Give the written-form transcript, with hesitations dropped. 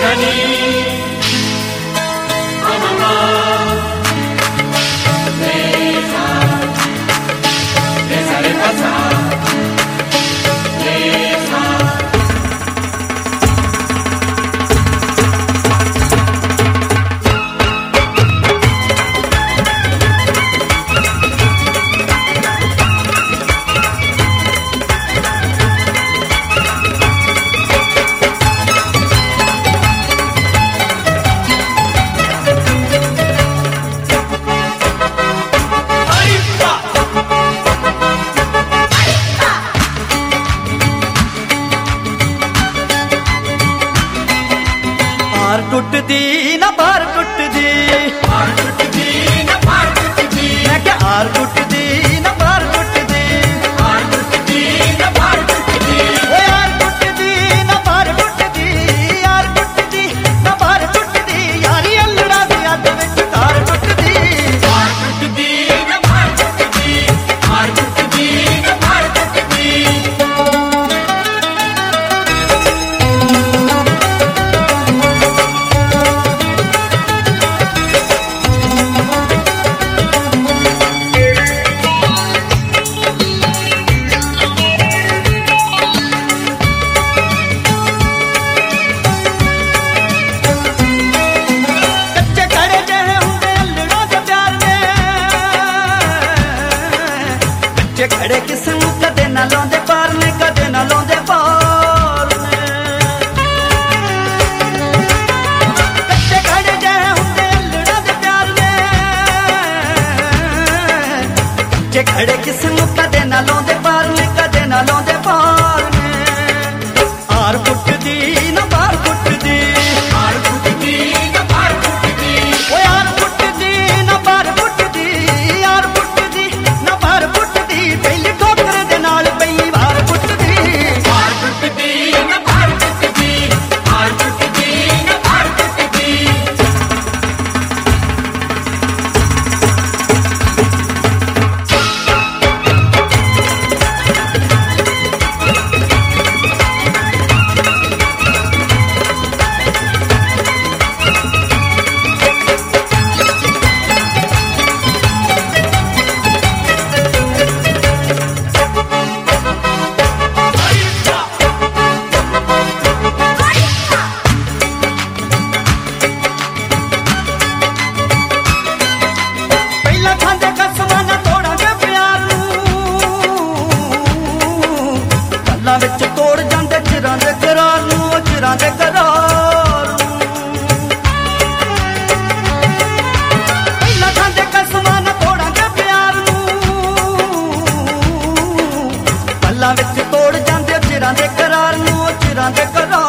पार टुटदी ना पार टुटदी, पार टुटदी ना पार टुटदी, मैं क्या आर टुटदी ना पार टुटदी, पार टुटदी ना पार टुटदी, ओ यार टुटदी ना पार टुटदी, यार टुटदी ना पार टुटदी, यारी अल्लड़ा दी अद विच तार टुटदी, पार टुटदी ना पार टुटदी, पार टुटदी ना पार टुटदी। खड़े किस्म कदे ना लाउंदे पार ने, कदे ना लाउंदे पार ने, कच्चे खड़े जह हुंदे अल्लड़ा दे प्यार ने, कच्चे खड़े किस्म कदे ना लाउंदे पार ने, कदे ना लाउंदे पार ने, आर फुटदी ना पार फुटदी, पार टुटदी ना पार टुटदी, ओ यार फुटदी ना पार फुटदी, यार फुटदी ना पार फुटदी, पहली ठोकर दे नाल पहली वार फुटदी, पार टुटदी ना पार टुटदी, पार टुटदी ना पार टुटदी। ਪਹਿਲਾਂ ਖਾਂਦੇ ਕਸਮਾਂ ਨਾ ਤੋੜਾਂਗੇ ਪਿਆਰ ਨੂੰ, ਗੱਲਾਂ ਵਿੱਚ ਤੋੜ ਜਾਂਦੇ ਚਿਰਾਂ ਦੇ ਕਰਾਰ ਨੂੰ, ਚਿਰਾਂ ਦੇ ਕਰਾਰ ਨੂੰ, ਪਹਿਲਾਂ ਖਾਂਦੇ ਕਸਮਾਂ ਨਾ ਤੋੜਾਂਗੇ ਪਿਆਰ ਨੂੰ, ਗੱਲਾਂ ਵਿੱਚ ਤੋੜ ਜਾਂਦੇ ਚਿਰਾਂ ਦੇ ਕਰਾਰ ਨੂੰ, ਚਿਰਾਂ ਦੇ ਕਰਾਰ